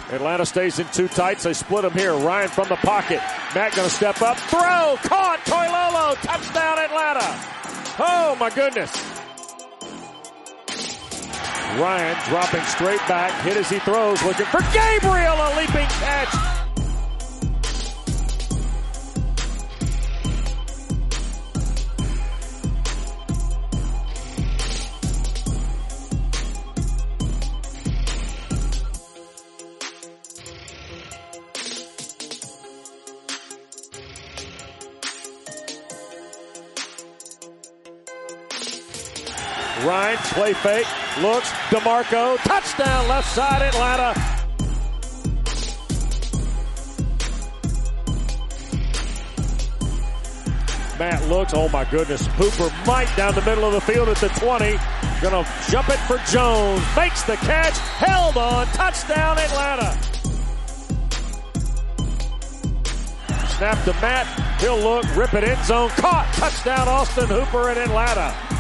Atlanta stays in two tights. They split them here. Ryan from the pocket. Matt going to step up. Throw. Caught. Toilolo. Touchdown Atlanta. Oh, my goodness. Ryan dropping straight back. Hit as he throws. Looking for Gabriel. A leaping catch. Ryan, play fake, looks, DeMarco, touchdown, left side, Atlanta. Matt looks, oh my goodness, Hooper might down the middle of the field at the 20. Gonna jump it for Jones, makes the catch, held on, touchdown, Atlanta. Snap to Matt, he'll look, rip it end zone, caught, touchdown, Austin Hooper in Atlanta.